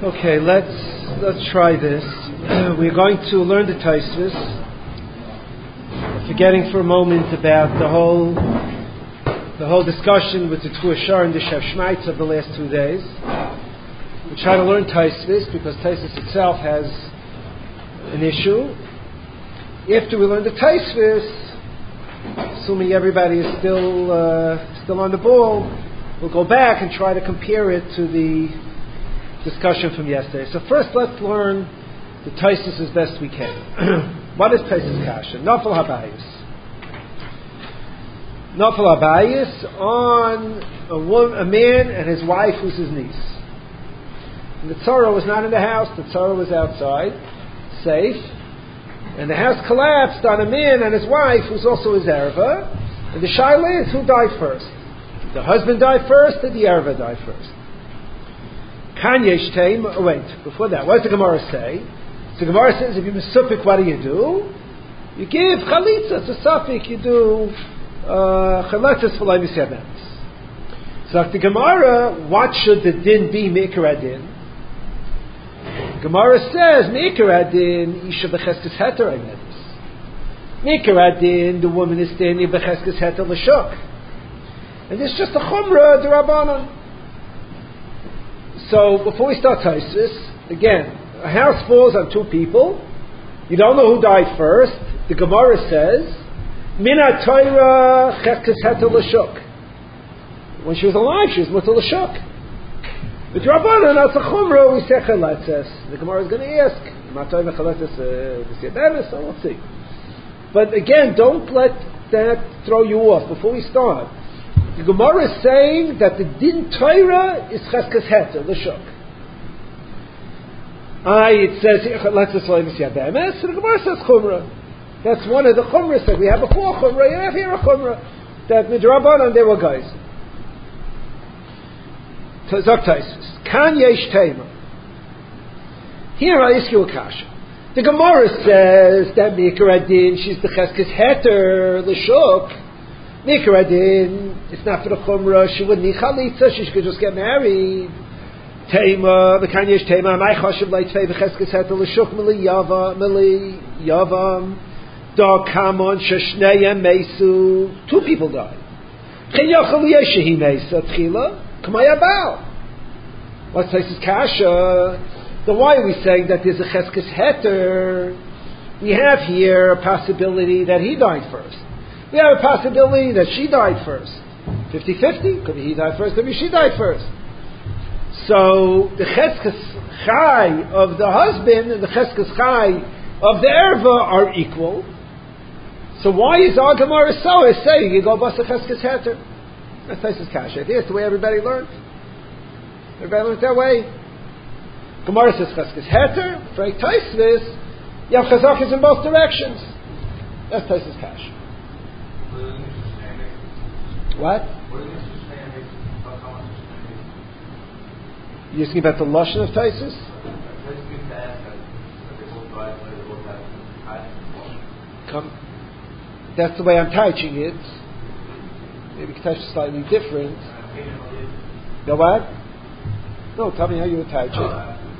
Okay, let's try this. We're going to learn the Tosfos, forgetting for a moment about the whole discussion with the Tuashar and the Shev Shmaitz of the last 2 days. We try to learn Tosfos because Tosfos itself has an issue. After we learn the Tosfos, assuming everybody is still on the ball, we'll go back and try to compare it to the discussion from yesterday. So first, let's learn the Tosfos as best we can. What is Tosfos Kasha? Nafal Habayis. Nafal Habayis on a man and his wife, who's his niece. And the tzara was not in the house; the tzara was outside, safe. And the house collapsed on a man and his wife, who's also his erva. And the shaila is, who died first? The husband died first, or the erva died first? Before that, what does the Gemara say? So the Gemara says, if you're mesupik, what do? You give chalitza. It's a suffix. You do chalitza for like misyabemis. So like the Gemara, what should the din be? Me'ikar adin. Gemara says, Me'ikar adin, isha b'cheskes heter aymetis. Me'ikar adin, the woman is standing b'cheskes heter l'shuk. And it's just a chumrah d'Rabbanan. So before we start Tosfos, again, a house falls on 2 people. You don't know who died first. The Gemara says, Mina Torah cheskes heter l'shuk. When she was alive, she was mutal l'shuk. With Rabbanan, that's a chumrah, we say chaletzes. The Gemara is going to ask, Matay mechaletzes v'syabemis, so we'll see. But again, don't let that throw you off before we start. The Gemara is saying that the din Torah is cheskes heter l'shuk. It says chaletzes v'syabemis, so the Gemara says chumrah. That's one of the chumras that we have before chumrah. You have here a chumrah that midrabanan there were guys. Zok Tosfos. Kan yesh tema. Here I ask you a kasha. The Gemara says that Me'ikar adin, she's the cheskes heter l'shuk. Me'ikar adin, it's not for the chumrah. She wouldn't need chalitza. She could just get married. Tema, the kan yesh tema. My chashav leitzvei b'cheskes heter l'shuk mili yavam. Da kamon sheshneyem meisu. 2 people died. Chen yachal yeshehi meisa tchila. K'mayabal. What's Tosfos Kasha? Then why are we saying that there's a cheskes heter? We have here a possibility that he died first. We have a possibility that she died first. 50-50. Could be he died first, could be she died first. So the cheskes chai of the husband and the cheskes chai of the erva are equal. So why is our Gemara saying you go basa cheskes heter? That's Tosfos Kasha. That's the way everybody learns. Everybody learns that way. Gemara says cheskes heter. For Tosfos, you have chazakis in both directions. That's Tosfos Kasha. What? You're asking about the lashon of Tosfos? That's the way I'm teaching it. Maybe Katash is slightly different. No what? No, tell me how you would teach it.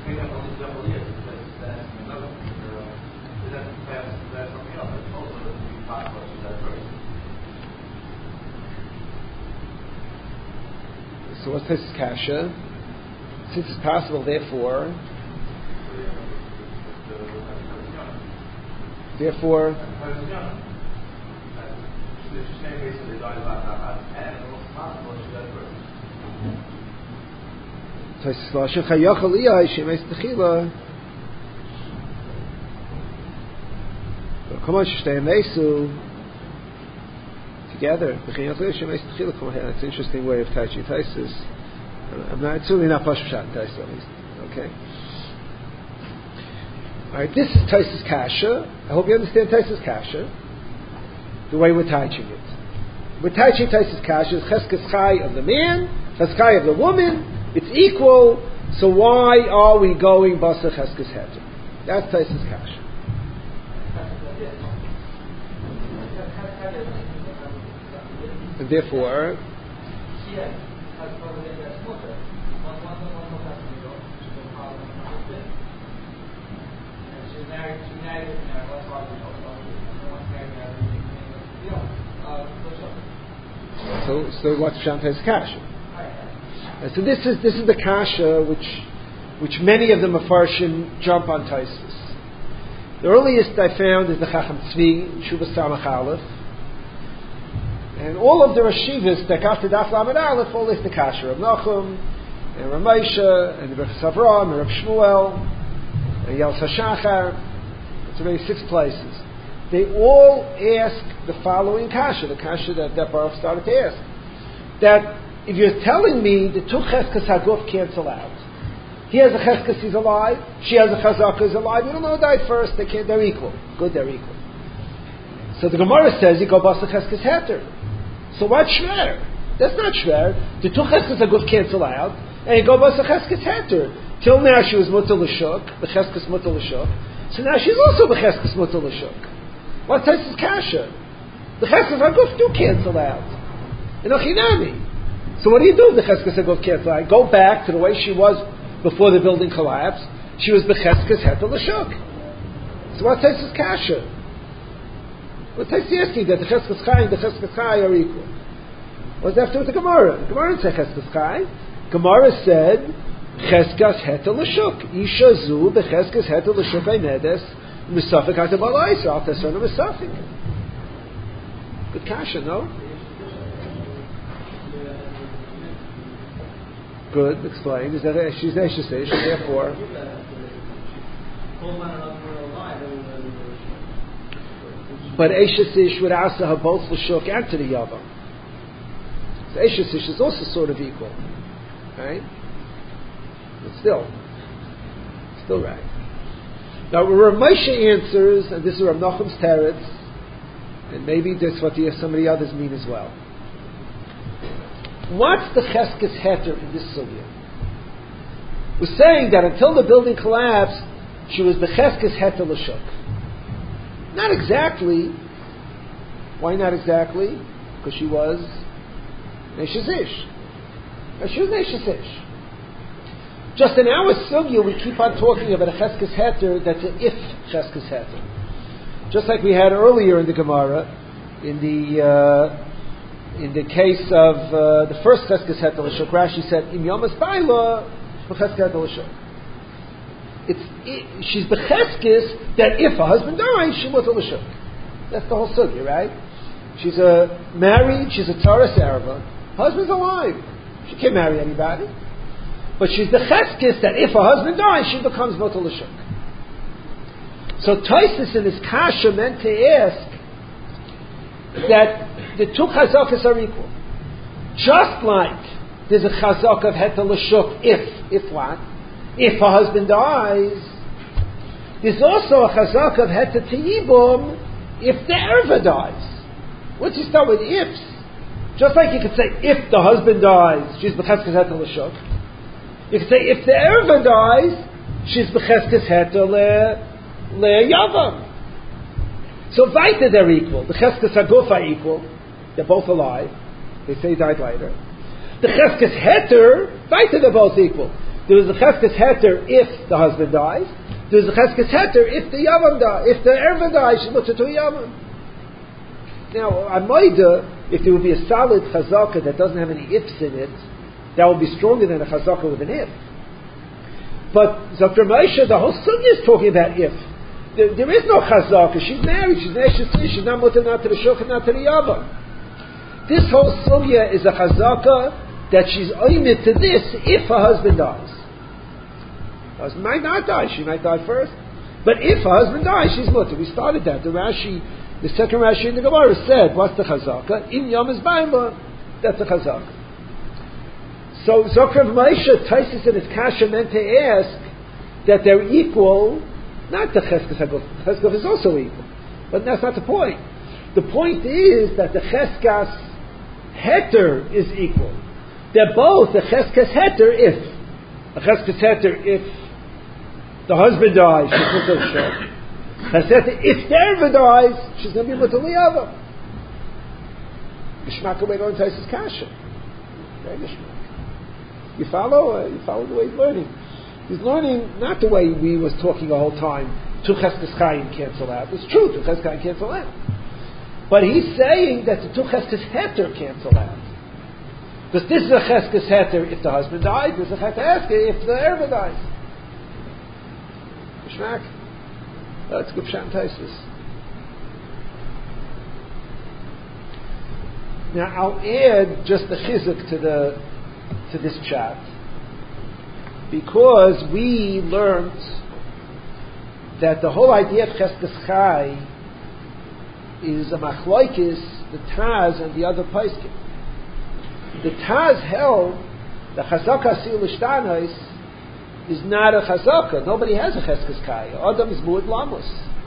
So what's this kasha? Since it's possible, therefore. Come on, together. That's an interesting way of teaching Tosfos. It's certainly not Pashut Tosfos, at least. Okay. All right, this is Tosfos Kasha. I hope you understand Tosfos Kasha. The way we're teaching it. We're teaching Tosfos Kasha is cheskes chai of the man, cheskes chai of the woman. It's equal. So why are we going basa cheskes heter? That's Tosfos Kasha. And therefore, So what's Shanta's kasha? So this is the kasha which many of the Mefarshim jump on Taisus. The earliest I found is the Chacham Tzvi, Shuvah Samach Aleph, and all of the Rashivas that got to Daf Lamed Aleph, all is the kasha. Rav Nachum, and Rav Moshe, and the Berchus Avraham, and Rav Shmuel, and Yel Sashachar. It's already 6 places. They all ask the following kasha, the kasha that Baruch started to ask. That if you're telling me the 2 cheskas haguf cancel out, he has a cheskas, he's alive, she has a chazaka, he's alive, you don't know who died first, they're equal. Good, they're equal. So the Gemara says, you go basa cheskas heter. So what's shver? That's not shver. The 2 cheskas haguf cancel out, and you go basa cheskas heter. Till now she was mutal l'shuk, the cheskas mutal l'shuk, so now she's also the cheskas mutal l'shuk. What says is kasha? The cheskas haguf do cancel out. Inochinami. So what do you do if the cheskas haguf cancel out? Go back to the way she was before the building collapsed. She was the cheskas heter l'shuk. So what says is kasha? What says is asking that the cheskas chai and the cheskas chai are equal? What does that have to do with the Gemara? The Gemara didn't say cheskas chai. Gemara said cheskas heter l'shuk. Isha zu b'cheskas heter l'shuk aynedes. Misafik hatabalais, I'll test her misafik. Good kasha, no? Good, explain. Is that she's Eshes Ish, therefore. But Eshes Ish would answer her both l'shuk and to the Yavam. So Eshes Ish is also sort of equal, right? But still right. Now, Rav Moshe answers, and this is Rav Nachum's teretz, and maybe that's what some of the others mean as well. What's the cheskes heter in this sugya? We're saying that until the building collapsed, she was the cheskes heter l'shuk. Not exactly. Why not exactly? Because she was Neshes Ish. She was Neshes Ish. Just in our sugya, we keep on talking about a cheskes heter that's an if cheskes heter. Just like we had earlier in the Gemara, in the case of the first cheskes heter l'shuk, Rashi said, "Im yomas baila b'cheskes heter l'shuk." She's b'cheskes that if her husband dies, she mutar l'shuk. That's the whole sugya, right? She's married. She's a taras erva. Husband's alive. She can't marry anybody. But she's the cheskes that if her husband dies, she becomes mutar l'shuk. So Taisus in his kasha meant to ask that the 2 chazakas are equal. Just like there's a chazak of heter l'shuk if what? If her husband dies. There's also a chazak of heter t'yibum if the erva dies. What's you start with ifs? Just like you could say if the husband dies, she's b'cheskes heter l'shuk. You could say if the erva dies, she's b'cheskes heter le'yavam. So weiter they're equal. The cheskes haguf are equal. They're both alive. They say he died later. The cheskes heter, weiter they're both equal. There is a cheskes heter if the husband dies. There is a cheskes heter if the yavam dies. If the erva dies, she's mutar to yavam. Now, Amoida, if there would be a solid chazaka that doesn't have any ifs in it, that would be stronger than a chazaka with an if. But Dr. Moshe, the whole sugya is talking about if. There is no chazaka. She's married. She's neshes. She's not mutar not to the shuk, not to the yavam. This whole sugya is a chazaka that she's oimid to this if her husband dies. Her husband might not die. She might die first. But if her husband dies, she's mutar. We started that. The second Rashi in the Gemara said, what's the chazaka? In Yom is Baila. That's the chazaka. So Zokra Moshe, Taisus in his kasha meant to ask that they're equal, not the cheskes haguf. Cheskes is also equal. But that's not the point. The point is that the cheskas heter is equal. They're both the cheskes heter if. A cheskes heter if the husband dies, she's mutar l'shuk. If the erva dies, she's going to be mutar l'yavam. Geshmak away going to Taisus kasha. Very geshmak. You follow? You follow the way he's learning. He's learning not the way we was talking the whole time. two Cheskes Chaim cancel out. It's true, two Cheskes Chaim cancel out. But he's saying that the two Cheskes Heter cancel out. Because this is a Cheskes Heter if the husband dies, this is a Cheskes Heter if the Erva dies. Geschmack? That's good Pshat Taisus. Now I'll add just the chizuk to this chat, because we learned that the whole idea of Cheskes Chai is a machloikis, the Taz and the other Paiskim. The Taz held the Chazaka Asil Ishtanos is not a Chazaka. Nobody has a Cheskes Chai. Adam is Mu'ud Lamos.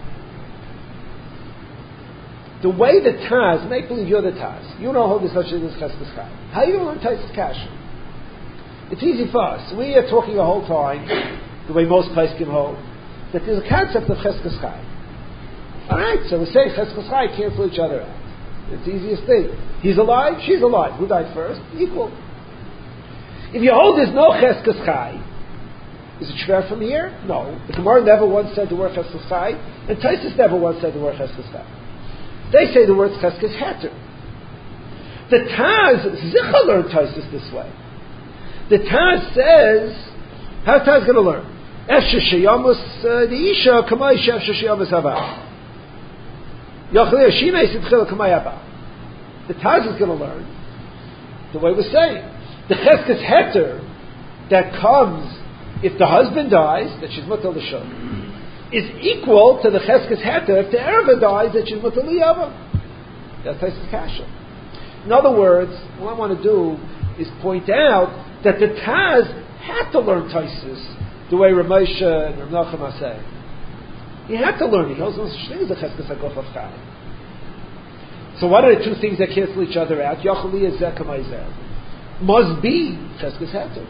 The way the Taz, make believe you're the Taz. You know how this such as Cheskes Chai. How you learn Taisus Kasha? It's easy for us. We are talking the whole time, the way most Paiskim hold, that there's a concept of Cheskes Chai. Alright, so we say Cheskes Chai cancel each other out. It's the easiest thing. He's alive, she's alive. Who died first? Equal. If you hold there's no Cheskes Chai, is it shver from here? No. The Gemara never once said the word Cheskes Chai, and Taisus never once said the word Cheskes Chai. They say the word Cheskes Heter. The Taz, Zicha learned Taisus this way. The Taz says, how's Taz going to learn? Efshe sheyamus the isha kamay efshe sheyamus haba. Yachlir shimei sitchil kamay haba. The Taz is going to learn the way we're saying. The Cheskes Heter that comes if the husband dies, that she's mutal l'shon, is equal to the Cheskes Heter if the Erva dies, that she's mutal l'yava. That's Taisus Kasha. In other words, what I want to do is point out that the Taz had to learn Taisus the way Ramosha and Rav Nachum are saying. He had to learn it. He also knows such thing as the Cheskes Hagof of Chai. So what are the two things that cancel each other out? Yachali is Zeh Kamay Zeh. Must be Cheskes Heter.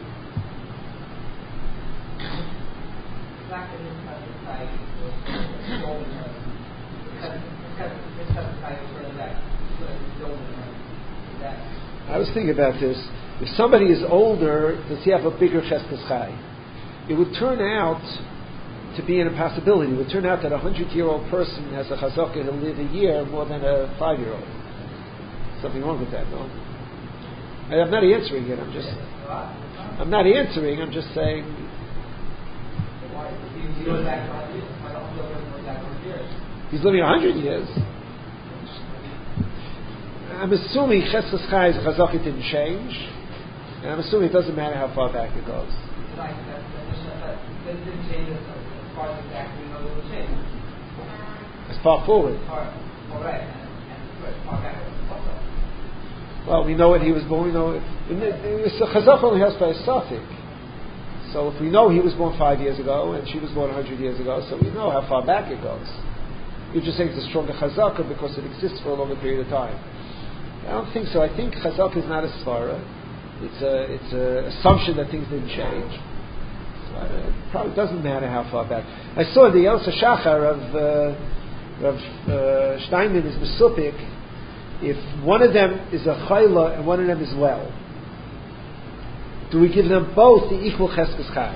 I was thinking about this. If somebody is older, does he have a bigger Cheskes Chai? It would turn out to be an impossibility. It would turn out that a 100-year-old person has a chazaka, he'll live a year more than a 5-year-old. Something wrong with that, no? I'm not answering it. I'm not answering. I'm just saying. He's living 100 years. I'm assuming Cheskes Chai's chazaka didn't change, and I'm assuming it doesn't matter how far back it goes. As far forward. Well, we know when he was born. We know chazaka only has by a suffix. So if we know he was born 5 years ago and she was born 100 years ago, so we know how far back it goes. You're just saying it's a stronger chazaka because it exists for a longer period of time. I don't think so. I think chazaka is not a svara. It's an assumption that things didn't change. So it probably doesn't matter how far back. I saw the Yelsa Shachar of Steinman is Mesupik. If one of them is a chayla and one of them is well, do we give them both the equal Cheskes Chai?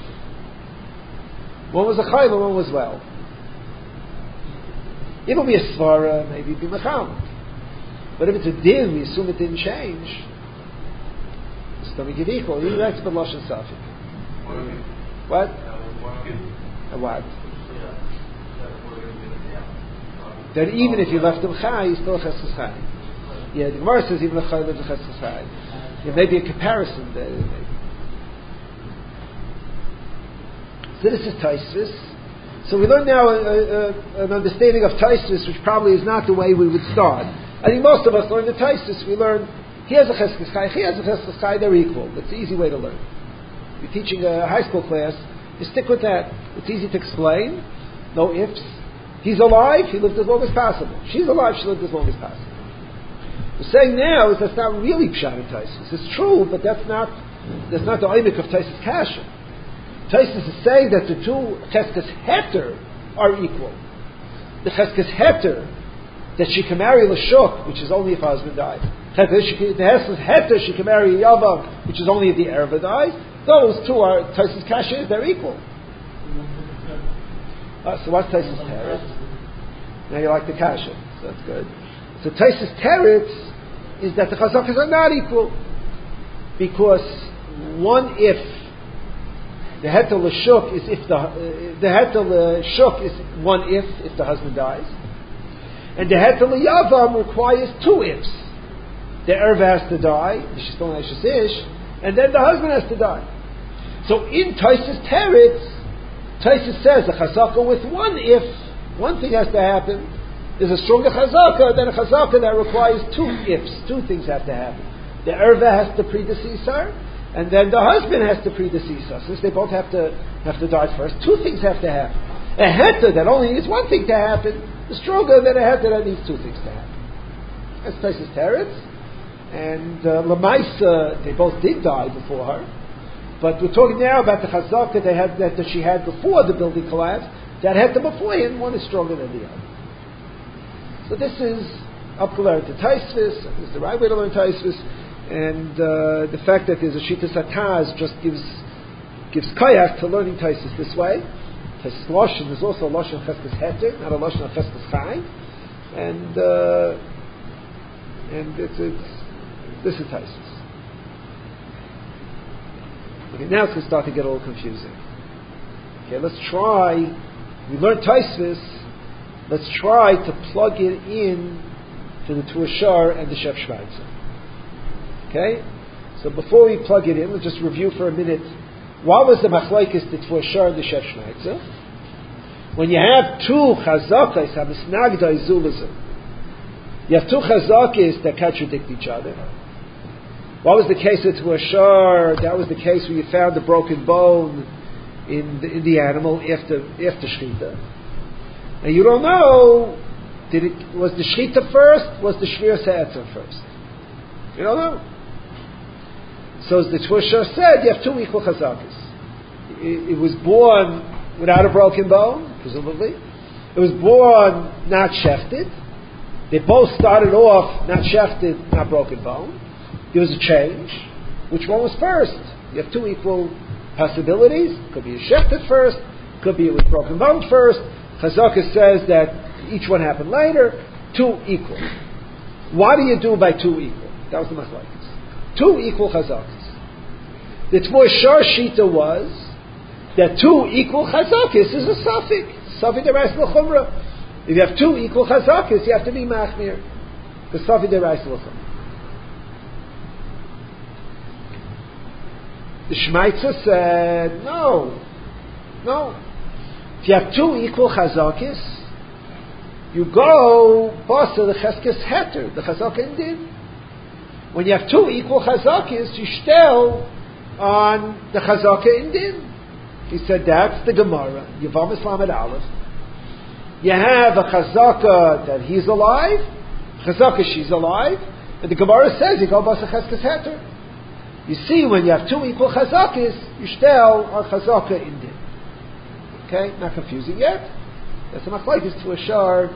One was a chayla, one was well. It'll be a svara, maybe it'll be mecham. But if it's a din, we assume it didn't change. So then we give equal. Even that's the Lashon Safik. What? A what? That even if you left him chai, he's still a Cheskes Chai. Yeah, the Gemara says even a chai lives a Cheskes Chai. There may be a comparison there. So this is Taisus. So we learn now an understanding of Taisus, which probably is not the way we would start. I think most of us learn the Taisus. We learn he has a Cheskes Chai, he has a Cheskes Chai, they're equal. That's the easy way to learn. You're teaching a high school class, you stick with that. It's easy to explain, no ifs. He's alive, he lived as long as possible. She's alive, she lived as long as possible. We're saying now is that's not really Pshat in Taisus. It's true, but that's not the oimik of Taisus Kasha. Taisus is saying that the two Cheskes Heter are equal. The Cheskes Heter that she can marry Lashuk, which is only if her husband died. The Cheskes Heter she can marry Yavav, which is only if the Erva dies. Those two are Taisus Kasha, they're equal. So what's Taisus Teretz? Now you like the kasha, so that's good. So Taisus Teretz is that the chazakas are not equal, because one if the heter l'shuk is if the heter l'shuk is one if the husband dies, and the heter l'yavam requires two ifs. The erva has to die, the shishton ish, and then the husband has to die. So in Taisus Teretz, Taisus says a chazaka with one thing has to happen. There's a stronger chazaka than a chazaka that requires two ifs. Two things have to happen. The erva has to predecease her, and then the husband has to predecease her. Since they both have to die first, two things have to happen. A heter that only needs one thing to happen is stronger than a heter that needs two things to happen. That's Taisus Teretz. And Lamaisa, they both did die before her. But we're talking now about the chazaka that she had before the building collapsed. That heter beforehand, one is stronger than the other. So this is upgraded to Taisvis. This is the right way to learn Taisvis. And the fact that there's a Shita Sataz just gives kayak to learning Taisvis this way. Taisvis Loshen is also a Loshen Cheskes Heter, not a Loshen Cheskes Chai. And this is Taisvis. Okay, now it's going to start to get a little confusing. Okay, let's try. We learned Taisvis. Let's try to plug it in to the Tuashar and the Shef Shvaitzer. Okay? So before we plug it in, let's just review for a minute. What was the machlokes the Tuashar and the Shef Shvaitzer? When you have two chazakas, hamisnagda izulazim, you have two chazakas that contradict each other. What was the case with Tuashar? That was the case where you found a broken bone in the animal after shchita. Now you don't know, was the shchita first? Was the shvir se'etzer first? You don't know. So as the Tuashar said, you have two equal chazakas. It was born without a broken bone, presumably. It was born not shechted. They both started off not shechted, not broken bone. There was a change. Which one was first? You have two equal possibilities. Could be a shechted first. Could be it was broken bone first. Chazaka says that each one happened later. Two equal. What do you do by two equal? That was the machlokes. Two equal chazakas. The Tuashar Shita was that two equal chazakas is a suffix. Suffix derais l'chumra. If you have two equal chazakas, you have to be machmir. The suffix derais l'chumra. The Shmaitza said, no. If you have two equal chazakis, you go basa the cheskes heter, the chazaka in din. When you have two equal chazakis, you shtel on the chazaka in din. He said that's the Gemara. Yevamis Lamed Aleph. You have a chazaka that he's alive, chazaka she's alive, and the Gemara says you go basa cheskes heter. You see, when you have two equal chazakis, you shtel on chazaka in din. Okay, not confusing yet. That's a machlokes Tuashar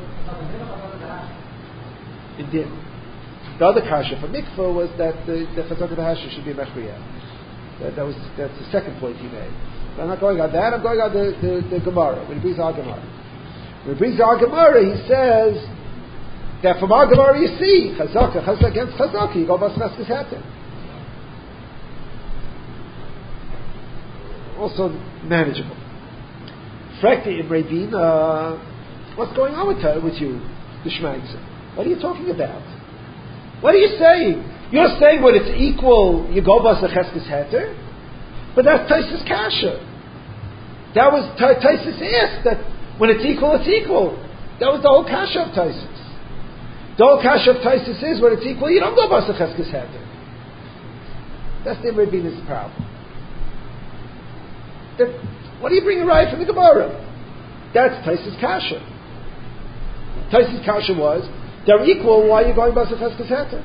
in din. The other kasha for mikvah was that the chazaka hasha should be mechriya. That's the second point he made. But I'm not going on that. I'm going on the Gemara. When he brings our Gemara, he says that from our Gemara you see chazaka against chazaka. You go bas cheskes heter. Also manageable. Frekti Imrei Bina, what's going on with you, the Shmaitzer? What are you talking about? What are you saying? You're saying when it's equal, you go bas cheskes heter, but that's Taisus kasha. That was Taisus asked that when it's equal, it's equal. That was the whole kasha of Taisus. The whole kasha of Taisus is when it's equal, you don't go bas cheskes heter. That's the Imrei Bina's problem. What do you bring a right from the Gemara? That's Taisus kasha. Taisus kasha was, they're equal, why are you going basa cheskes heter?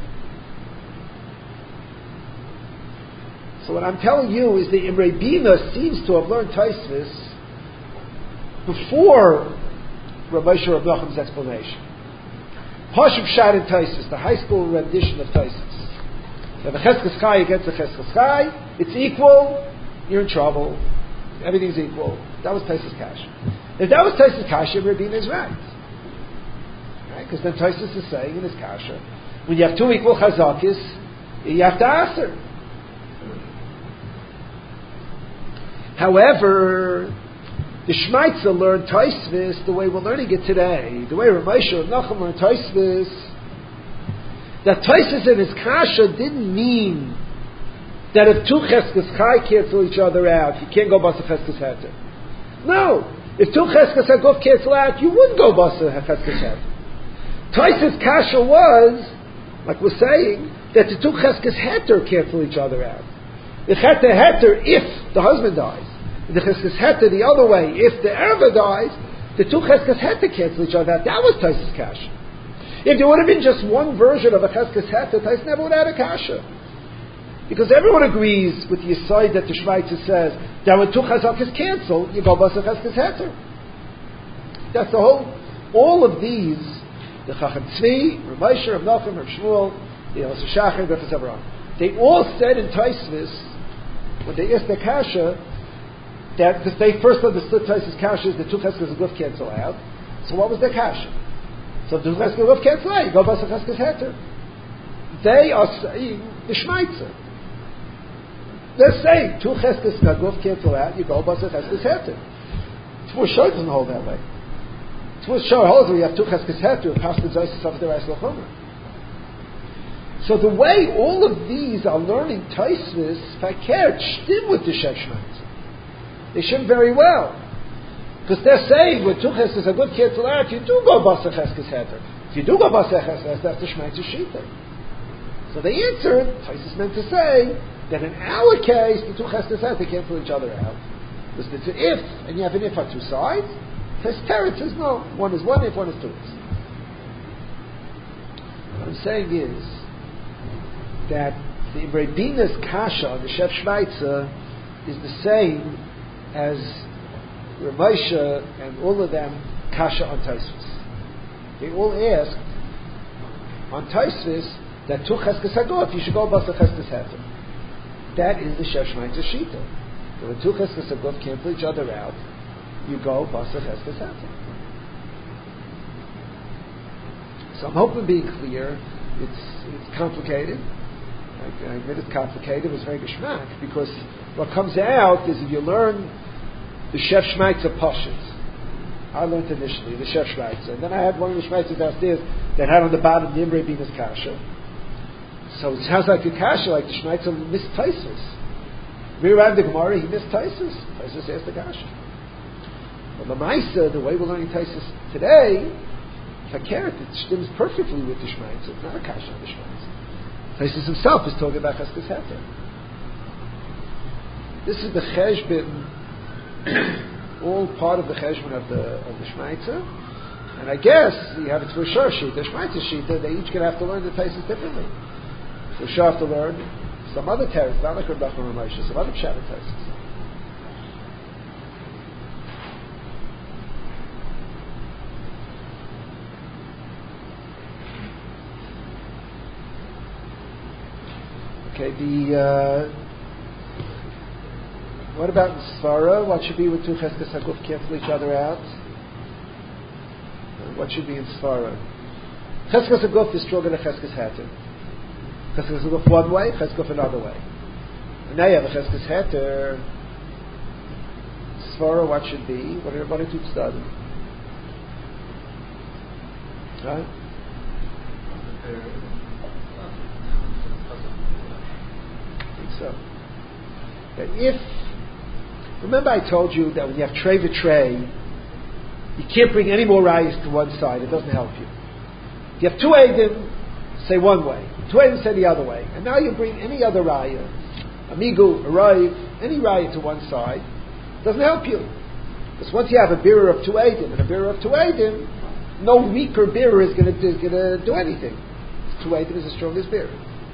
So what I'm telling you is the Imrei Bina seems to have learned Taisvis before Rav Moshe Rav Nachum's explanation. Pashup Shad in Taisvis, the high school rendition of Taisvis. You have a cheskes chai against a cheskes chai, it's equal, you're in trouble. Everything's equal. That was Taisus kasha. If that was Taisus Kasha, Rabbeinu is right. Because then Taisus is saying in his Kasha, when you have two equal chazakis, you have to aser. However, the Shmaitza learned Taisvis the way we're learning it today. The way Ramesha and Nachum learned Taisvis, that Taisus in his Kasha didn't mean that if two Cheskes Chai cancel each other out, you can't go Basa Cheskes Heter. No. If two Cheskes Haguf cancel out, you wouldn't go Basa Cheskes Heter. Taisus Kasha was, like we're saying, that the two Cheskes Heter cancel each other out. The Heter Heter if the husband dies. The Cheskes Heter the other way, if the Erva dies, the two Cheskes Heter cancel each other out. That was Taisus Kasha. If there would have been just one version of a Cheskes Heter, Taisus never would have had a Kasha. Because everyone agrees with the aside that the Shmaitza says that when two Chazakis cancel, you go Basa Cheskes Heter. That's the whole, all of these, the Chacham Tzvi, Rav Moshe, Rav Nachum, Rav Shmuel, the Elazar Shachar, Rav Avraham, they all said in Taisvis, when they asked the Kasha, that because they first understood Taisvis Kasha is the two Cheskes Haguf cancel out. So what was the Kasha? So if the two Cheskes Haguf cancel out, you go Basa Cheskes Heter. They are saying the Shmaitza. They're saying two Cheskes Haguf cancel out, you go Basa Cheskes Heter. Tvur Shor doesn't hold that way. Tvur Shor holds where you have two Cheskes Heter and pass the Zayis of the Reis L'chomer. So the way all of these are learning Taisvis, Fakert, shtim with the Shev Shmaitza. They should very well. Because they're saying when two Cheskes Haguf cancel out, you do go Basa Cheskes Heter. If you do go Basa Cheskes Heter, that's the Shmaitza Shita. So they answered, Taisus meant to say, that in our case, the two Cheskes Heter cancel each other out. Because it's an if, and you have an if on two sides. Teretz says no, one is one if, one is two ifs. What I'm saying is that the Rebbeina's Kasha on the Shev Shmaitza is the same as Rav Moshe and all of them Kasha on Taisvis. They all asked on Taisvis that two Cheskes Haguf, you should go Basa Cheskes Heter. That is the Shev Shmaitza Shita. So when two Cheskes Haguf cancel each other out, you go Basa Cheskes Heter. So I'm hoping being clear. It's complicated. I admit it's complicated. It's very geschmack because what comes out is if you learn the Shev Shmaitza Pashas. I learned initially the Shev Shmaitza, and then I had one of the Shmaitzas downstairs that had on the bottom the Imre Bina's Kasha. So it sounds like a Kasha, like the Shmaitza missed Taisus. We read the Gemara, he missed Taisus. Taisus asked the Kasha. But the Maisa, the way we're learning Taisus today, Fakert, it stems perfectly with the Shmaitza. It's not a Kasha on the Shmaitza. Taisus himself is talking about Cheskes Heter. This is the Cheshbon, all part of the Cheshbon of the Shmaitza. And I guess you have a Tvur Shor sheet, the Shmaitza sheet, they each going to have to learn the Taisus differently. Tvur Shor have to learn some other teretz, not like Rav Nachman or Moshe, some other Pshat Taisus. Okay, what about in Svara? What should be with two Cheskes Haguf cancel each other out? What should be in Svara? Cheskes Haguf is stronger than Cheskes Heter. Cheskes Haguf one way, Cheskes Haguf another way. And now you have a Cheskes Heter. Svara, what should be? What are you studying? Right? So, that if, remember I told you that when you have tray v'tray, you can't bring any more rayas to one side, it doesn't help you. If you have two eidim, say one way, two eidim say the other way, and now you bring any other raya, amigu, arrive, any raya to one side, it doesn't help you. Because once you have a birur of two eidim and a birur of two eidim, no weaker birur is going to do anything. Two eidim is the strongest birur.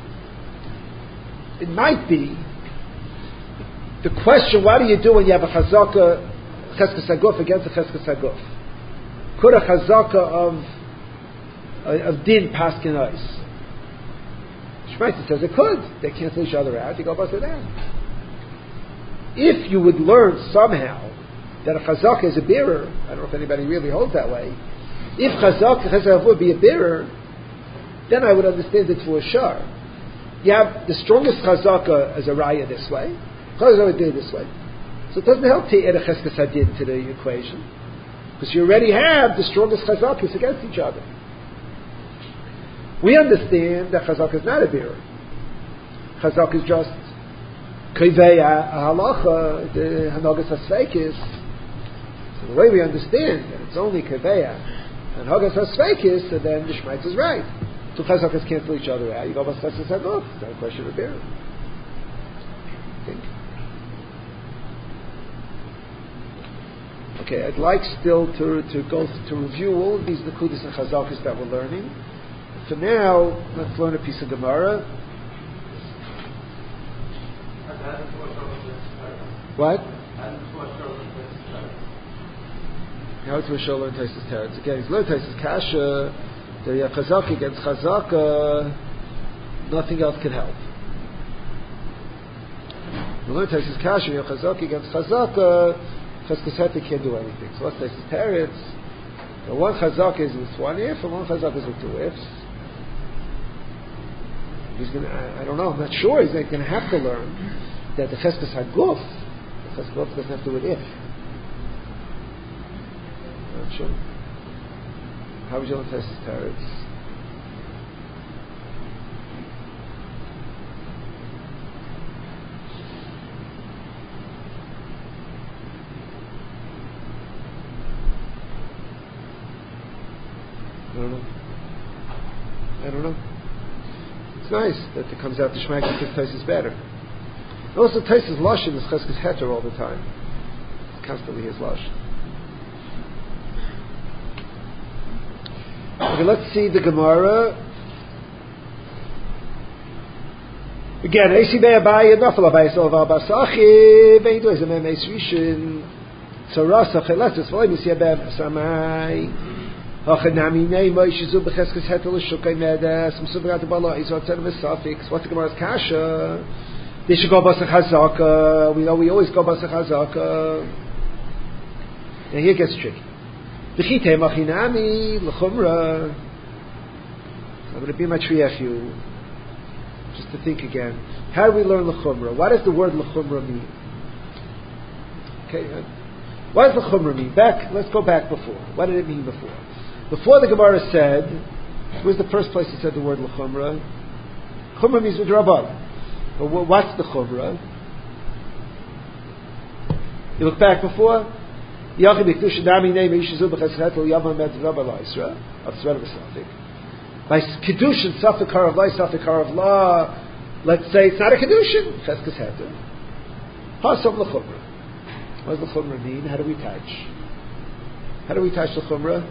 It might be the question: what do you do when you have a chazaka Cheskes Haguf against a Cheskes Haguf? Could a chazaka of din paskin ois? Shmaitza says it could. They cancel each other out. You go bust it down. If you would learn somehow that a chazaka is a bearer. I don't know if anybody really holds that way. If chazaka would be a bearer, then I would understand it for a shar. You have the strongest chazaka as a raya this way, chazaka would do this way. So it doesn't help to add a cheskes hadin to the equation, because you already have the strongest chazakas against each other. We understand that chazaka is not a bearer. Chazaka is just kivei halacha, the hanagas hasveikis. So the way we understand that it's only kivei and hanagas hasveikis, and then the shmaitz is right. Two chazakas cancel each other out. You go bas cheskes hadin. It's not a question of bearer. I think. Okay, I'd like still to go to review all of these nekudas and chazakas that we're learning. For now, let's learn a piece of Gemara. What? How to show learn Taisus Teretz? Again, he's learned Taisus Kasha. There you have chazaka against chazaka. Nothing else can help. You learn Taisus Kasha. You have chazaka against chazaka. Cheskes Heter can't do anything. So what's Taisus Teretz? The one chazaka is with one if, and one chazaka is with two ifs. He's going to, I don't know, I'm not sure, he's going to have to learn that the Cheskes HaGuf, the Cheskes HaGuf doesn't have to do with if. I'm not sure. How would you learn Taisus Teretz? I don't know. It's nice that it comes out the Shmaik because Taisus is better. And also Taisus Lashon is Cheskes Heter all the time. It's constantly his Lashon. Okay, let's see the Gemara. Again, Eisi Be'abai Nafal Abai Solva Basachi Beidu Ezemem Eis Rishon Tzarasa Cheletus V'lai Misi Abem Samai Hachanami Nei Moishizu B'Cheskes Heter L'Shukay Medes M'Subrat Bala Izot Tzedem Esafix. What's the Gemara's Kasha? They should go Basach Hazaka. We know we always go Basach Hazaka. And here it gets tricky. V'chitei Machinami L'Chumra. I'm going to be my triafu. Just to think again. How do we learn L'Chumra? What does the word L'Chumra mean? Okay, what does L'Chumra mean? Let's go back before. What did it mean before? Before the Gemara said, where's the first place it said the word L'Chumra? Chumra means with Rabban. But what's the Chumra? You look back before? By Kedushin Safek Harav Lai, Safek Harav La, let's say it's not a Kedushin, Cheskes Heter. Hasav L'Chumra. What does L'Chumra mean? How do we touch? How do we touch L'Chumra?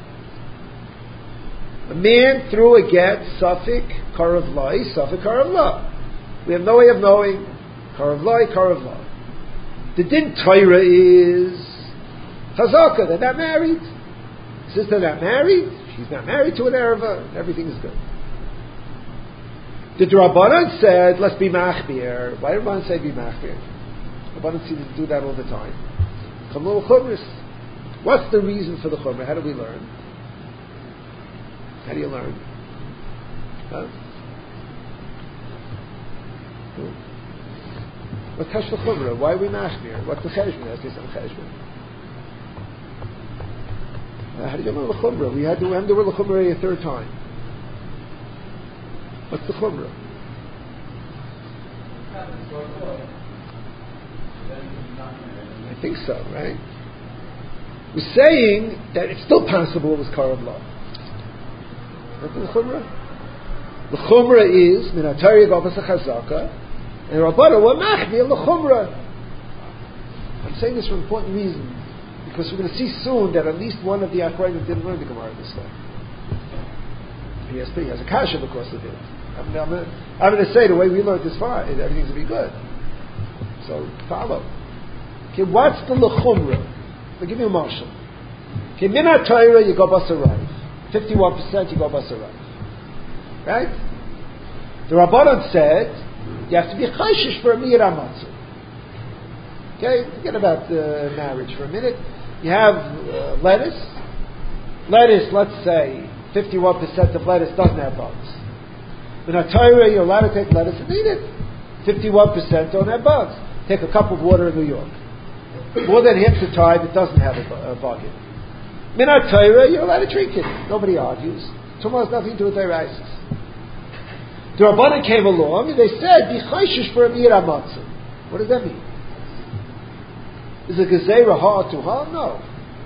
A man threw a get, Safek Harav Lai, Safek Harav La. We have no way of knowing. Harav Lai, Harav La. The din Torah is Chazaka, they're not married. Since they're not married, she's not married to an Ereva, everything is good. The Rabbanan said, let's be machbir. Why did Rabbanan say be machbir? Rabbanan seems to do that all the time. Kamul Chumris. What's the reason for the Chumrah? How do we learn? How do you learn? Huh? What's Tesh the Chumrah? Why are we machbir? What's the cheshbon? Let's say some cheshbon. How do you learn the Chumrah? We had to word the Chumrah a third time. What's the Chumrah? I think so, right? We're saying that it's still possible it was Karav Law. What's the Chumrah? The Chumrah is Minatari Gavas Chazaka, and Rabbana were Machbir the Chumrah. I'm saying this for an important reason. Because we're going to see soon that at least one of the Acharonim didn't learn the Gemara this way. He has a kasha because of it. I'm going to say the way we learned this far, everything's going to be good. So follow. Okay, what's the lechumra? I'll give you a marshal. Okay, minat Torah you go basarav. 51% you go basarav. Right? The Rabbanan said you have to be chayshish for a miyir amatzah. Okay, forget about marriage for a minute. You have lettuce. Lettuce, let's say, 51% of lettuce doesn't have bugs. In a Torah, you're allowed to take lettuce and eat it. 51% don't have bugs. Take a cup of water in New York. More than half the time, it doesn't have a bug in it. Minat Torah, you're allowed to drink it. Nobody argues. Tumah has nothing to do with Deireisis. The Rabbanan came along and they said, "Be chayshish for a mir hamatzah." What does that mean? Is it gezerah ha'atuha? No.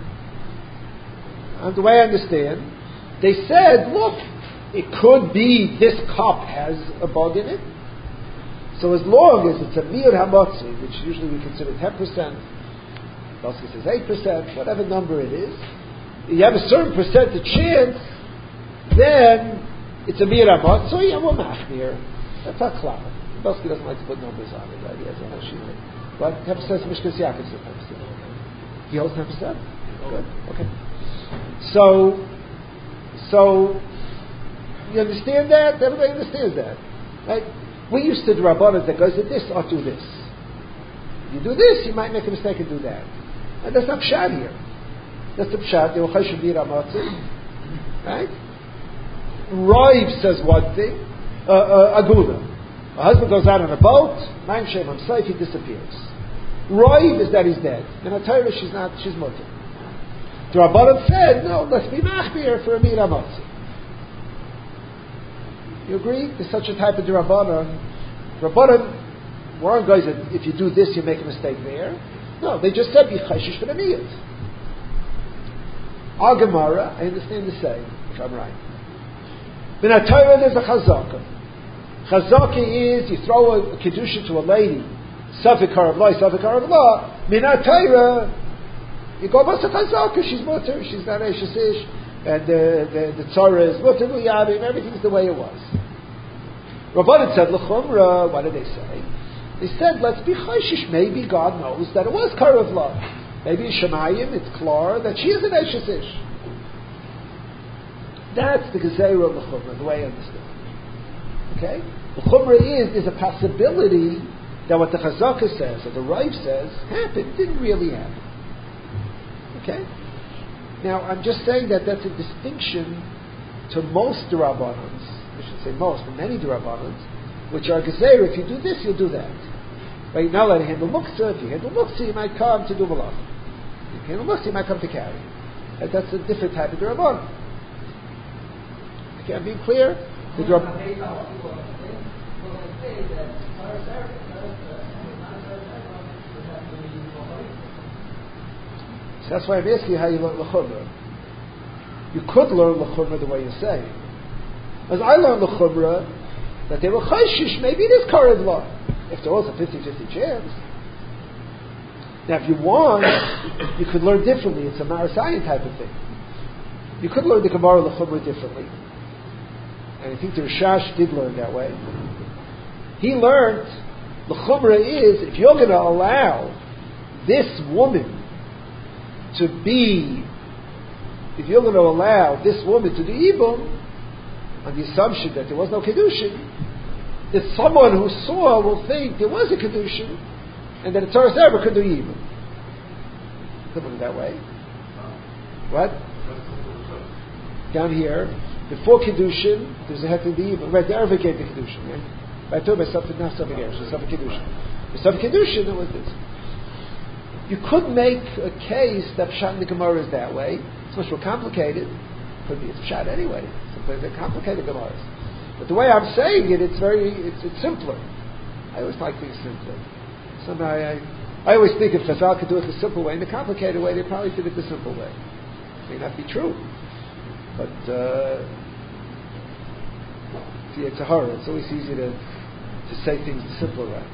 And the way I understand, they said, "Look, it could be this cup has a bug in it. So as long as it's a mir hamatzah, which usually we consider 10%, Bosky says 8%, whatever number it is, you have a certain percentage chance, then it's a mir hamatzah, and we're machmir." That's not cloud. Bosky doesn't like to put numbers on it, right? He has a hashira. But 10% is Mishkas Yaakov says 10%. He holds 10%? Good, okay. So, you understand that? Everybody understands that, right? We used to do Rabbanan that goes, this or do this. If you do this, you might make a mistake and do that. And that's not pshat here. That's the pshat. They will chayshim bir hamatzah, right? Roiv says one thing. Aguna. A husband goes out on a boat. Ma'im shem himself, he disappears. Roiv is that he's dead. In a Torah, she's mutter. The Rabbanan said, no, let's be machmir for a mir hamatzah. You agree? There's such a type of Rabbanan. Rabbanan weren't guys that if you do this, you make a mistake there. No, they just said, be chayshish for the niyat. Our Gemara, I understand the same, if I'm right. In a Torah, there's a chazaka. Chazaka is, you throw a kedusha to a lady, Safik Harav Law, Min Torah, you go, what's a chazaka? She's mutter, she's not Eishes Ish, and the tzara is mutter v'yavim, everything's the way it was. Rabbanan said, l'chumra, what did they say? They said, let's be chayshish, maybe God knows that it was Karav Law. Maybe in Shemayim, it's klar that she is an Eishes Ish. That's the gezerah of l'chumra, the way I understand. Okay? L'chumra is a possibility that what the Chazaka says, or the Rav says, happened, didn't really happen. Okay? Now, I'm just saying that that's a distinction to most D'Rabbanans, I should say most, but many D'Rabbanans, which are gezerah, if you do this, you'll do that. Right? You're not allowed to handle muktzah. If you handle muktzah, you might come to do malach. If you handle muktzah, you might come to carry. And that's a different type of D'Rabbanan. Okay, I'm being clear? The So that's why I'm asking you how you learn l'chumra. You could learn l'chumra the way you're saying. As I learned l'chumra, that they were chayshish, maybe it is Karav Law. If there was a 50-50 chance. Now if you want, you could learn differently. It's a Marasayan type of thing. You could learn the Gemara l'chumra differently. And I think the Rishash did learn that way. He learned l'chumra is, if you're going to allow this woman to be, if you're going to allow this woman to do Ibum, on the assumption that there was no Kedushin, that someone who saw will think there was a Kedushin, and that a Torah ever could do Ibum. Could look that way. What? Down here, before Kedushin, there's a Heter Ibum. Right, the Erva gave the Kedushin, right? By Torah, something, not something else, something Kedushin. There's something Kedushin, there was this. You could make a case that Pshat in the Gemara is that way. It's much more complicated. Could be it's Pshat anyway. Sometimes they're complicated Gemaras. But the way I'm saying it, it's simpler. I always like things simpler. Somehow I always think if Chazal could do it the simple way, in the complicated way, they probably did it the simple way. It may not be true. But see, it's a horror. It's always easy to say things the simpler way.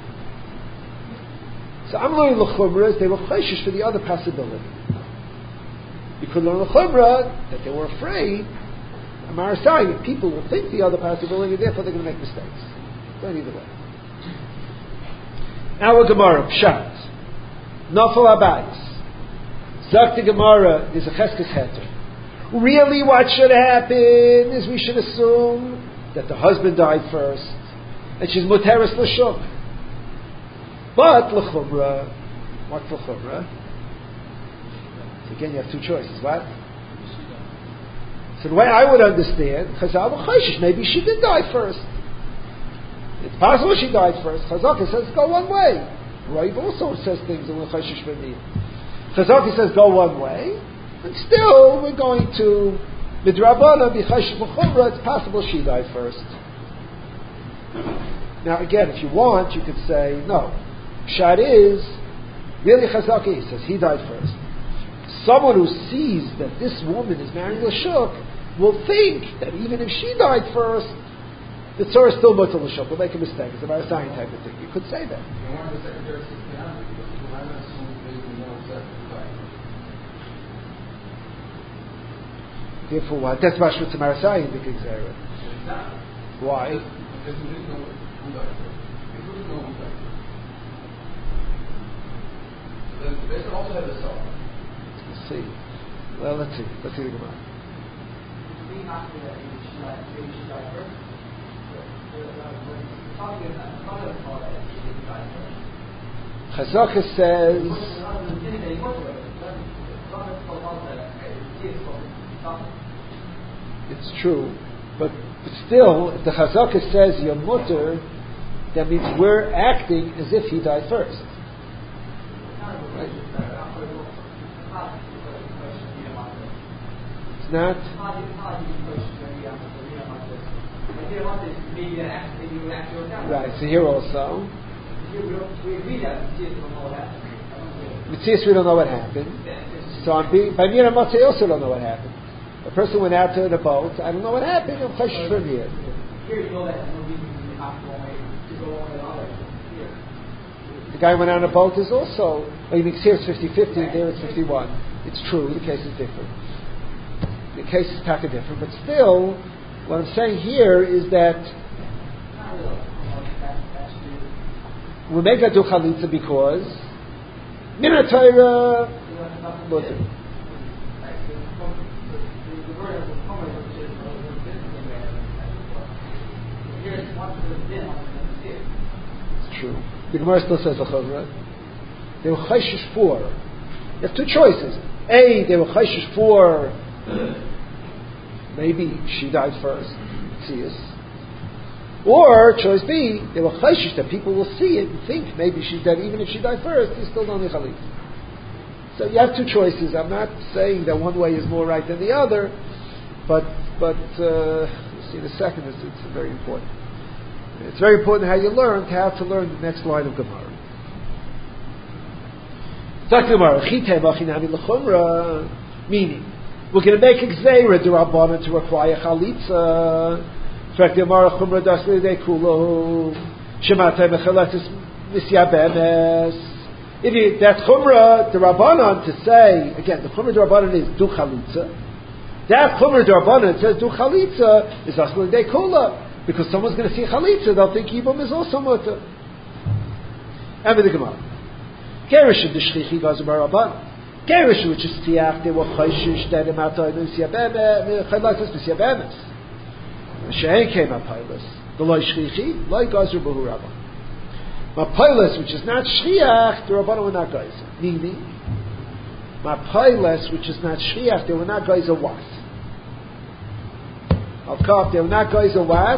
So I'm learning l'chumra, they were chayshish for the other possibility. You could learn l'chumra that they were afraid. Amarasai, people will think the other possibility, therefore they're going to make mistakes. Going either way. Our Gemara, Pshat, Nafal Abayis, Zakti Gemara, there's a Cheskes Heter. Really, what should happen is we should assume that the husband died first, and she's muteris l'shuk. But l'chumra, What's l'chumra? So again, you have two choices. What? So the way I would understand, Chazal v'chayshish, maybe she did die first. It's possible she died first. Chazal says go one way. Rav also says things in l'chayshish v'niyah. Chazal says go one way, but still we're going to midrabana b'chayshish v'chumra. It's possible she died first. Now again, if you want, you could say no. Pshat is really Chazal says he died first. Someone who sees that this woman is marrying Lashuk will think that even if she died first, the Torah is still mutter Lashuk. Will make a mistake. It's a Marasayim type of thing. You could say that. Therefore, what? That's Mashma to Marasayim, the Gizera. Why? Let's see. Well, let's see. Let's see the Gemara. Chazaka says it's true, but still, if the Chazaka says you're mutter, that means we're acting as if he died first. Right? It's not. Right, so here also. Mitzias, we don't know what happened. So by Mira Matzah, I also don't know what happened. A person went out to the boat, I don't know what happened, I'm chashish from here. The guy went out on a boat is also, you mean here it's 50-50, there it's 51. It's true, the case is different. The case is kind of different, but still, what I'm saying here is that we make a do chalitza because Mina Torah mutter. It's true. The Gemara still says l'chumra. They were chayshish for. You have two choices. A, they were chayshish for. Maybe she died first. Tzias. Or choice B, they were chayshish that people will see it and think maybe she's dead. Even if she died first, they still don't need chalit. So you have two choices. I'm not saying that one way is more right than the other, but we'll see in a second. It's very important. It's very important how you learn to learn the next line of Gemara. Meaning, we're going to make a gzeira d'Rabbanan to require chalitza. That chumra d'Rabbanan to say, again, the chumra d'Rabbanan is du chalitza. That chumra d'Rabbanan says du chalitza is aslan de kula. Because someone's going to see chalitza, they'll think Yibum is also mutter. And with the Gemara. Gerish of the Shchichi Gazim Rabban. Gerish, which is Tiach, they were chayshish, that Imata, Chaylatis, Misyabemes. Shein came a Pilas. The Loi Shchichi, Loi Gazir Bahu Rabban. Ma Pilas, which is not Shchiach, the Rabban were not Gazir. Meaning, Ma Pilas, which is not Shchiach, they were not Gazir what? Of course, they were not guys of what?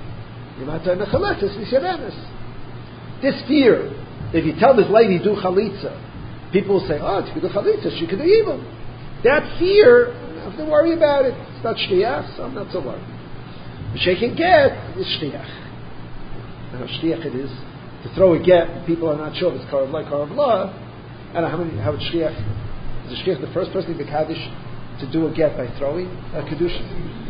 This fear, if you tell this lady do chalitza, people will say, oh, if you do chalitza, she could do evil. That fear, I don't have to worry about it. It's not shliach, so I'm not so worried. The she can get is shliach. And how shliach it is to throw a get, and people are not sure if it's karav la. I don't know how it's shliach. Is the shliach the first person in the Kaddish to do a get by throwing a kedusha?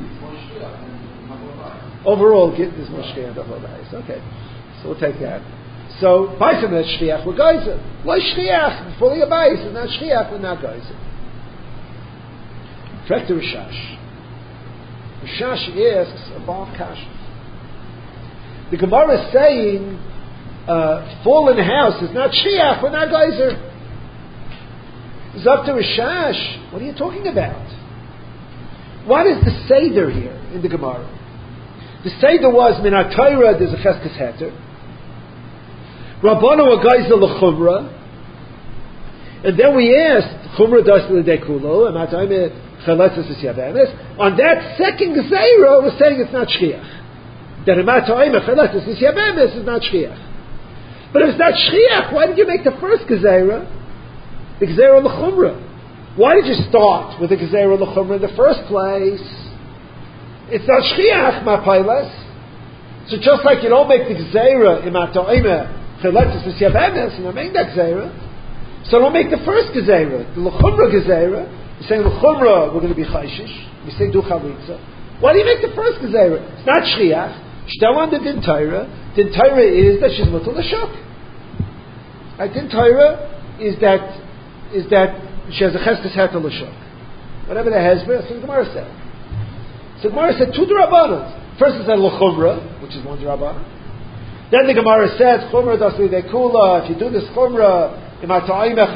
Overall, get this moshkei and b'cholais. Okay, so we'll take that. So, b'ayim is shliach, we're geyser. Why shliach? Fully a b'ayis is not shliach, we're not geyser. Trek to Rishash. Rishash asks a bomb kasha. The Gemara is saying, fall in the house is not shliach, we're not geyser. It's up to Rishash. What are you talking about? What is the Seder here in the Gemara? The Seder was min ha-Torah, there's a cheskes heter. Rabbanu a geyser l'chumra. And then we asked, Chumra das l'dekulo, and matayim chaletzes is yabemes. On that second gezerah, we're saying it's not shchiach. That matayim chaletzes is yabemes is not shchiach. But if it's not shchiach, why did you make the first gezerah? The gezerah l'chumra. Why did you start with the gezerah l'chumra in the first place? It's not shchiach, ma pailas. So just like you don't make the gezerah in matayim chaletzes is yabemes, and I make that gezerah, so don't make the first gezerah, the l'chumra gezerah. You're saying l'chumra we're going to be chayshish. We say do chalitza. Why do you make the first gezerah? It's not shchiach. Shtel on the din Torah. Din Torah is that she's mutal l'shuk. Din Torah is that she has a cheskes heter l'shuk. Whatever the hezbollah, that's what the Gemara said. So the Gemara said two d'rabbanan. First it said l'chumra, which is one d'rabbanan. Then the Gemara said chumra das l'dekula. If you do this chumra, so on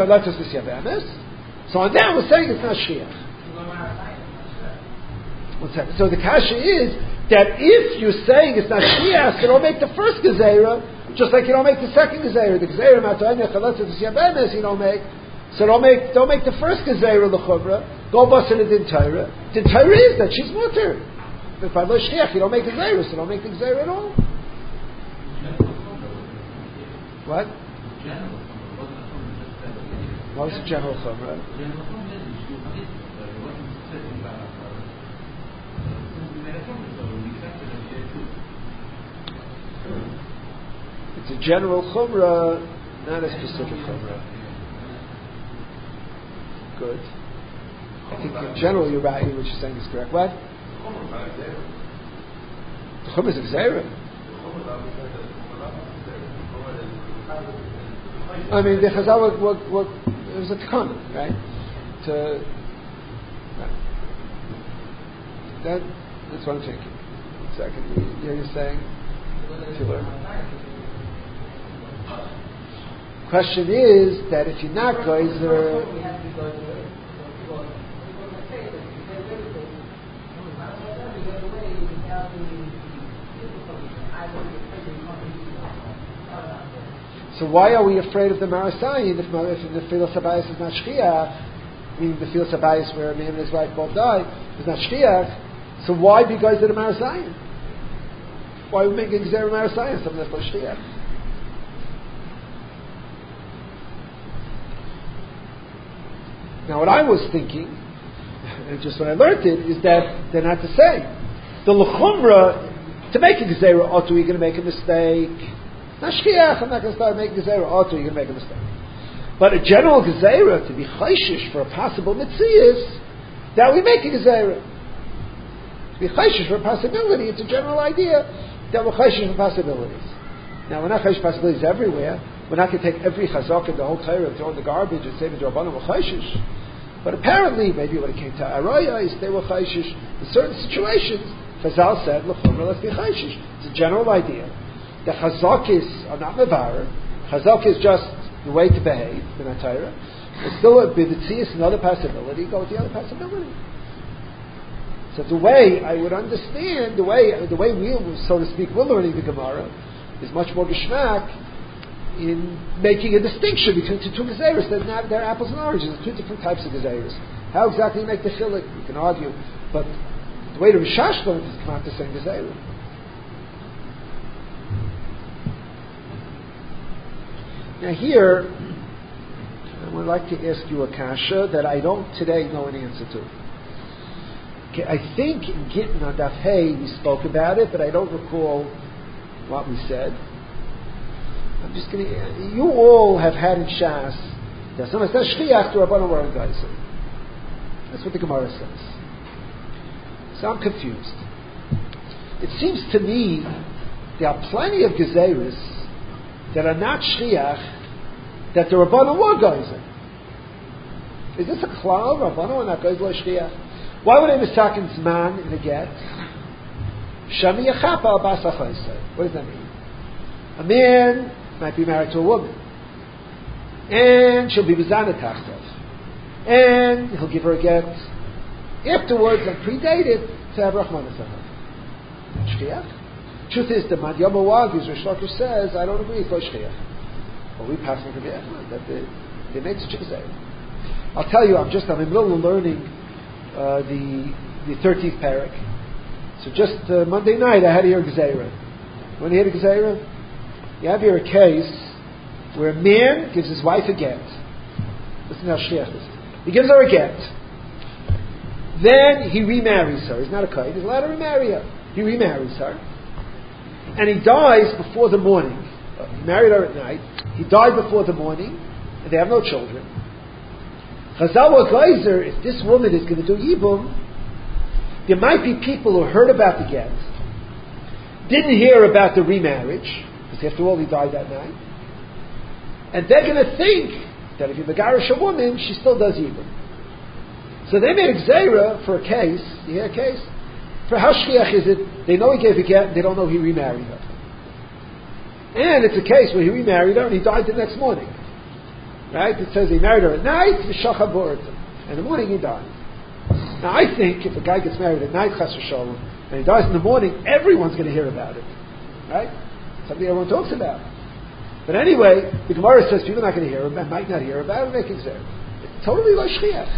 that we're saying it's not shchiach. So the kasha is that if you're saying it's not shchiach, you don't make the first gezerah, just like you don't make the second gezerah. The gezerah you don't make. So don't make the first gezerah l'chumra. Go bust in the din Torah. Din Torah is that she's mutter. If by lo shchiach you don't make the gezerah, so don't make the gezerah at all. What? What was the general chumrah? It's a general chumrah, not a specific chumrah. Good. I think in general you're right. What you're saying is correct. What? The chumrah is a gezerah. I mean, the Chazal it was a tikkun, right? That's what I'm thinking. Second, you're saying. Question is that if you're not geyser, so why are we afraid of the Marasayin if the Filas Habayis is not Shchiach, meaning the Filas Habayis where a man and his wife both died is not Shchiach, so why be guys at a Marasayin? Why are we making Gezerah Marasayin, something that's not Shchiach? Now what I was thinking, and just when I learned it, is that they're not the same. The L'chumra, to make a Gezerah Otu, you're going to make a mistake. Not shchiach, I'm not going to start making gezerah auto, you're going to make a mistake. But a general gezerah, to be chayshish for a possible mitzias, that we make a gezerah. To be chayshish for a possibility, it's a general idea that we're chayshish for possibilities. Now, we're not chayshish for possibilities everywhere. We're not going to take every chazak in the whole Torah and throw in the garbage and say the Rabbanan were chayshish. But apparently, maybe when it came to Arayos, they were chayshish. In certain situations, Chazal said, l'chumra, let's be chayshish. It's a general idea. The chazakis are not mevarer. Chazak is just the way to behave in a Torah. It's still a b'ditzias, another possibility. Go with the other possibility. So the way I would understand, the way we, so to speak, we're learning the Gemara is much more geschmack in making a distinction between two gezeros. They're apples and oranges. There's two different types of gezeros. How exactly you make the chilik, you can argue, but the way the Rishash learned is come out the same gezerah. Now here, I would like to ask you a kasha that I don't today know an answer to. Okay, I think in Gittin on Daf Hey we spoke about it, but I don't recall what we said. I'm just going to. You all have had in Shas that someone says shchiach to Rabbanan were geyser. That's what the Gemara says. So I'm confused. It seems to me there are plenty of gezeros that are not shchiach, that the Rabbanan were geyser. Is this a klal? Rabbanan were not geyser shchiach. Why would they misaken zman in a get? Shami yachapa al bas ha'chayser. What does that mean? A man might be married to a woman, and she'll be bezana tachtov, and he'll give her a get afterwards and predate it to have Rahman Asana. Shchiach. Truth is, the Madyama Wagis, Rish Lakish says, I don't agree with Shchiach. But we pass on to the Echman, that They made such a gezerah. I'll tell you, I'm in the middle of learning the 13th parak. So just Monday night, I had to hear a gezerah. When you hear a gezerah, you have here a case where a man gives his wife a get. Listen how shliach is. He gives her a get. Then he remarries her. He's not a kohen. He's allowed to remarry her. He remarries her. And he dies before the morning. He married her at night. He died before the morning. And they have no children. Chazal were geyser, if this woman is going to do yibum, there might be people who heard about the get, didn't hear about the remarriage, because after all he died that night, and they're going to think that if you megarish a woman, she still does yibum. So they made a gzeira for a case. You hear a case? For how shliach is it? They know he gave a get, and they don't know he remarried her. And it's a case where he remarried her and he died the next morning. Right? It says he married her at night, v'shacha bo'erta. In the morning he died. Now I think if a guy gets married at night, chas v'shalom, and he dies in the morning, everyone's going to hear about it. Right? Something everyone talks about. But anyway, the Gemara says people are not going to hear about it, might not hear about it, make it zeh. It's totally lo shliach.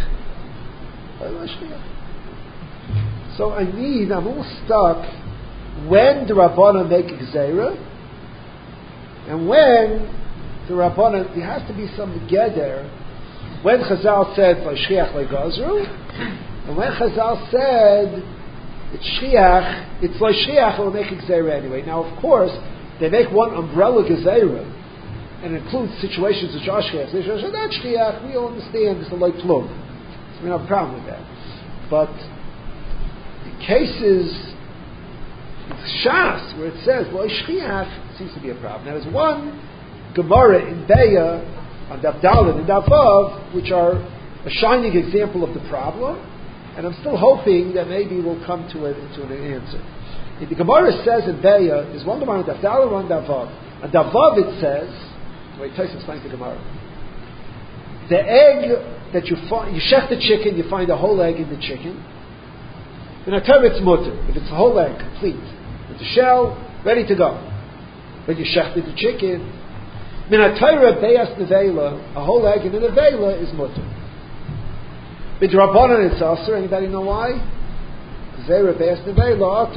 So I'm almost stuck when the Rabbana make a gezerah and when the Rabbana, there has to be some geder when Chazal said lo shliach lo gazru and when Chazal said it's lo shliach, it will make a gezerah anyway. Now of course they make one umbrella gezerah and it includes situations of Josh shliach. They say that's shliach, we all understand this is like plum. So we don't have a problem with that. But the cases in Shas where it says lo shliach seems to be a problem. Now there's one Gemara in Beya on Daf Daled and Daf Vav which are a shining example of the problem, and I'm still hoping that maybe we'll come to an answer. If the Gemara says in Beya, there's one Gemara on Daf Daled and one Daf Vav. On Daf Vav it says, wait, Tyson explains the Gemara. The egg that you find, you shech the chicken, you find a whole egg in the chicken. In a term, it's mutter. If it's a whole egg, complete, with the shell, ready to go. When you shechted the chicken, min ha-Torah beyas nevela, a whole egg in a nevela is mutter. B'drabanan it's aser. Anybody know why? Zera beyas nevela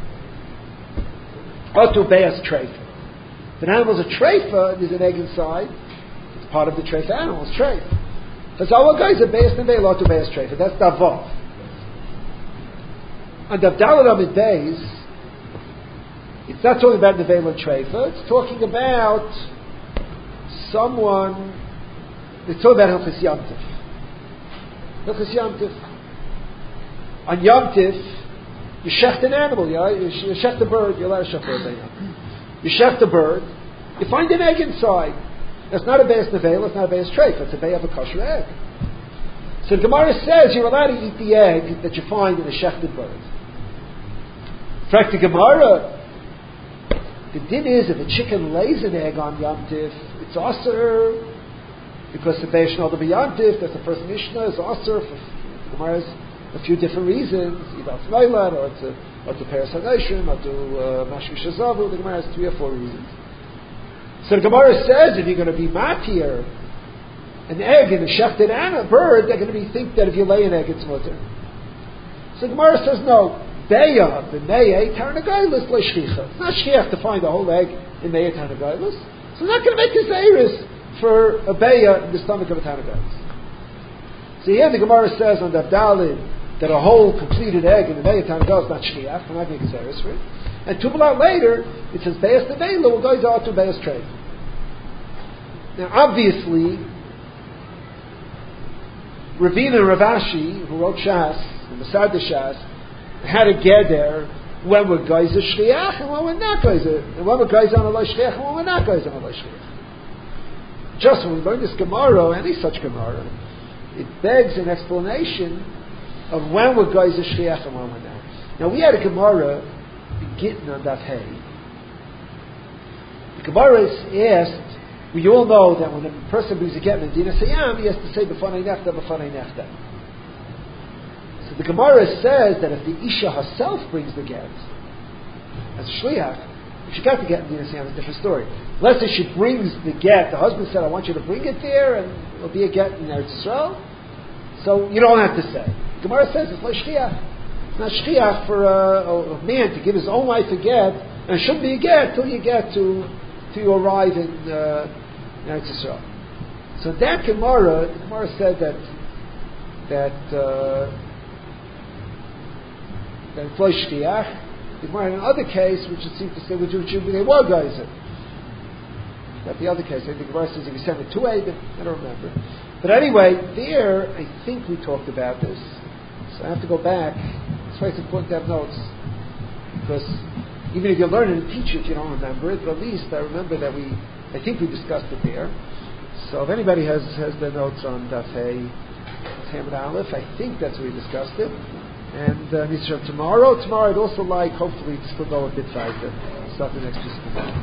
atu beyas treifa. If an animal's a treifa, there's an egg inside. It's part of the treifa animal. It's treifa. That's our guys are beyas nevela atu beyas treifa. That's davav. And Daf Daled Amid Beis, it's not talking about nevela and treifa. It's talking about someone. It's talking about Hilchos Yom Tif. Hilchos Yom Tif. On Yom Tif, you shecht an animal. You shecht a bird. You're allowed to shecht a bird. You shecht a bird. You find an egg inside. That's not a beyas nevela. It's not a beyas treifa. It's a bey of a kosher egg. So the Gemara says you're allowed to eat the egg that you find in a shechted bird. In fact, the Gemara, the din is if a chicken lays an egg on Yom Tif, it's aser because the Beis Shnol Yom Tif, that's the first Mishnah, is aser for the Gemara has a few different reasons, either it's Meilan, or it's a Peres HaNoshim, or to Mashmi Shazavu. The Gemara has 3 or 4 reasons. So the Gemara says if you're going to be matir an egg in a shechted bird, they're going to think that if you lay an egg, it's mutter. So the Gemara says no. Beya, the Meye, Tarnagailis, Le Shchicha. It's not Shchiach to find a whole egg in Meye Tarnagailis. So we're not going to make a Zeiris for a Beya in the stomach of a Tarnagailis. So here the Gemara says on Daf Daled that a whole completed egg in the Meye Tarnagailis is not Shchiach. We're not going to make a Zeiris for it. And 2 blot later, it says Beyas Nevela will go out to Beyas Trade. Now obviously, Ravina and Ravashi, who wrote Shas, and Masad Shas, had a geder when we're guys a shliach and when we're not guys and when we're guys on a lo shliach and when we're not guys on a lo shliach. Just when we learn this Gemara, any such Gemara, it begs an explanation of when we're guys a shliach and when we're not. Now we had a Gemara beginning on Daf Hey. The Gemara is asked. We all know that when a person brings a get in Dina Sayam, he has to say b'fanei nechta, b'fanei nechta. So the Gemara says that if the Isha herself brings the get as a shliach, If she got the get in Medina Siyam, it's a different story. Let's say she brings the get. The husband said, "I want you to bring it there, and it'll be a get in Eretz Yisrael." So you don't have to say. Gemara says it's like shchiach. It's not shchiach for a man to give his own wife a get, and it shouldn't be a get till you get to you arrive in Eretz Yisrael. So that Gemara, the Gemara said that it's like shchiach. The Gemara in another case, which it seems to say, which they were guys in. But the other case, I think the Gemara says if you send it to a, but I don't remember. But anyway, there, I think we talked about this. So I have to go back. That's why it's important to have notes. Because even if you learn it and teach it, you don't remember it. But at least I remember that I think we discussed it there. So if anybody has their notes on Daf Hey, Hamid Aleph, I think that's where we discussed it. And tomorrow I'd also like, hopefully, to still go a bit farther. Start the next piece.